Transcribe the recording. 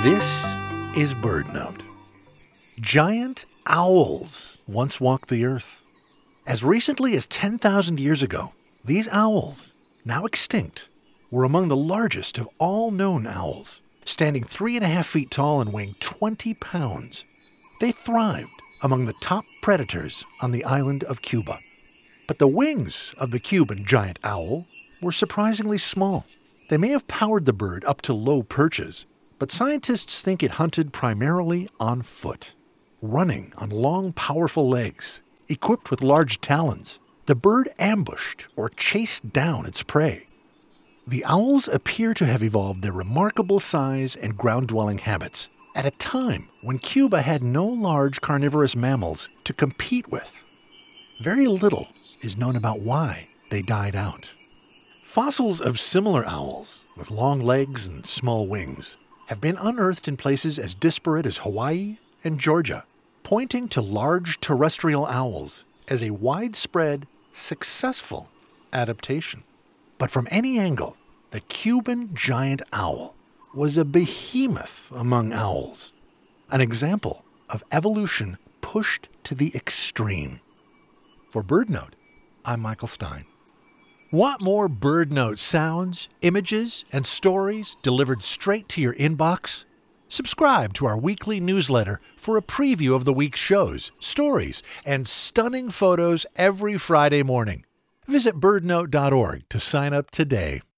This is BirdNote. Giant owls once walked the earth. As recently as 10,000 years ago, these owls, now extinct, were among the largest of all known owls, standing 3.5 feet tall and weighing 20 pounds. They thrived among the top predators on the island of Cuba. But the wings of the Cuban giant owl were surprisingly small. They may have powered the bird up to low perches, but scientists think it hunted primarily on foot. Running on long, powerful legs, equipped with large talons, the bird ambushed or chased down its prey. The owls appear to have evolved their remarkable size and ground-dwelling habits at a time when Cuba had no large carnivorous mammals to compete with. Very little is known about why they died out. Fossils of similar owls, with long legs and small wings, have been unearthed in places as disparate as Hawaii and Georgia, pointing to large terrestrial owls as a widespread, successful adaptation. But from any angle, the Cuban giant owl was a behemoth among owls, an example of evolution pushed to the extreme. For BirdNote, I'm Michael Stein. Want more BirdNote sounds, images, and stories delivered straight to your inbox? Subscribe to our weekly newsletter for a preview of the week's shows, stories, and stunning photos every Friday morning. Visit birdnote.org to sign up today.